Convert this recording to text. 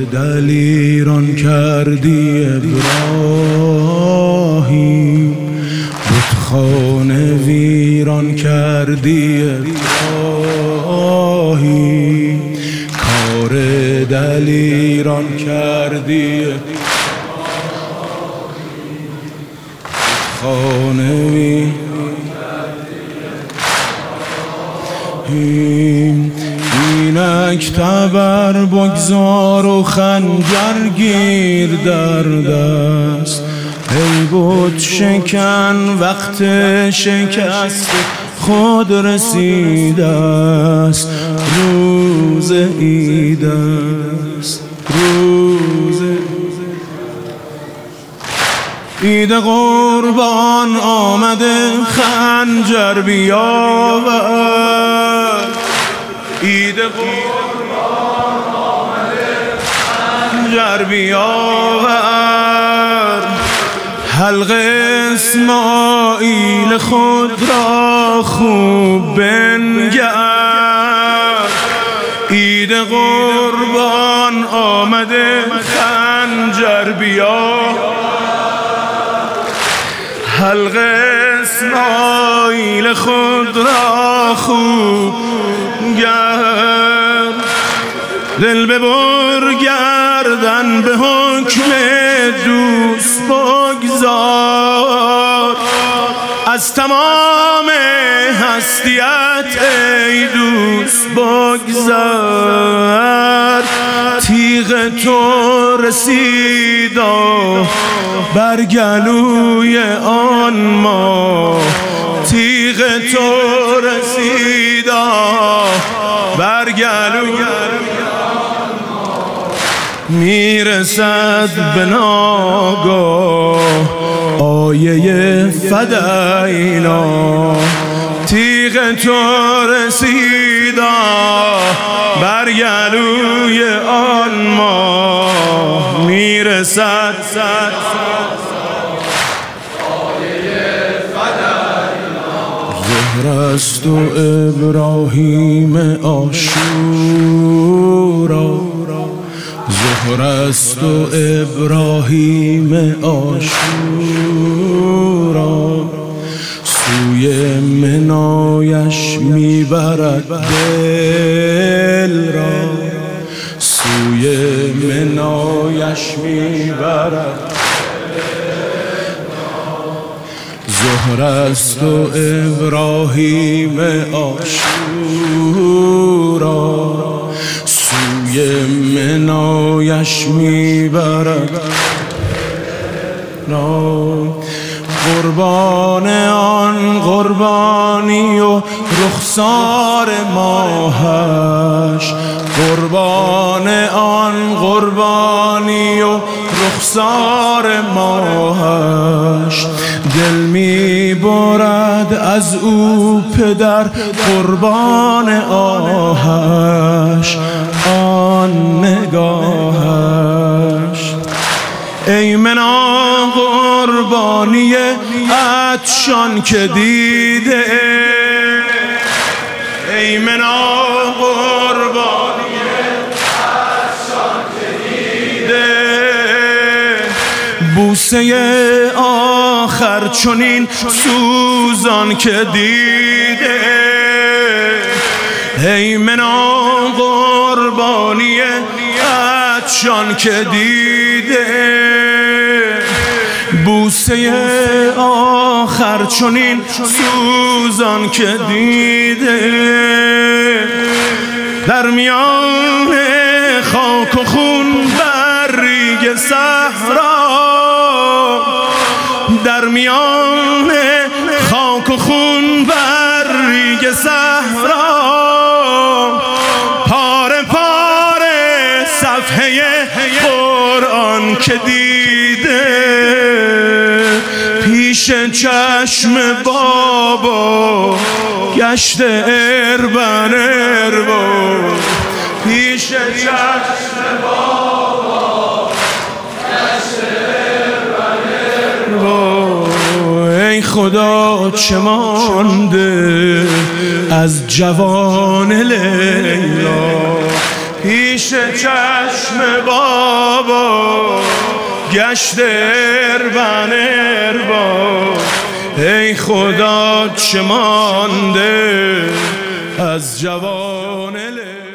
دلیران کردی ابراهیم، بتخانه ویران کردی ابراهیم، کار دلیران کردی بتخانه ویران اینک تبر بگذار و خنجر گیر در دست، ای بت شکن وقت شکست خود رسیده است، روز عید است، روز عید قربان آمده خنجر بیاور، عید قربان آمده خنجر بیاور، حلق اسماعیل خود را خوب بنگر، عید قربان آمده خنجر بیاور، حلق اسماعیل خود را خوب گرد، دل ببر گردن به حکم دوست بگذار، از تمام هستیت ای دوست بگذر، تیغ تو رسیدا بر گلوی آن ما، تیغ تو رسیدا بر گلوی میرسد به ناگاه آیه فدینا، تیغ تو رسیدا بر گلوی آن ما، میرسد زهر است و ابراهیم عاشورا، زهر است و ابراهیم عاشورا، سوی منایش میبرد دل را، سوی منایش میبرد، زهر است و ابراهیم عاشورا، سوی منایش میبرد، قربان آن قربانی و رخسار ماهش، قربان آن قربانی و رخسار ماهش، دل می برد از او پدر قربان آهش، آن نگاهش، ای منا قربانی عطشان که دیده، ای منا قربانی عطشان که دیده، بوسه آخر چنین سوزان که دیده، ای منا قربانی عطشان که دیده، بوسه آخر چنین سوزان که دیده، در میان خاک و خون بر ریگ صحرا، در میان خاک و خون بر ریگ صحرا، پاره پاره صفحه قرآن که دیده، پیش چشم بابا گشت اربن اربا، پیش چشم بابا گشت اربن اربا، ای خدا چه مانده از جوان لیلا، پیش چشم بابا گشت اربن ارباب. ای خدا چه مانده از جوان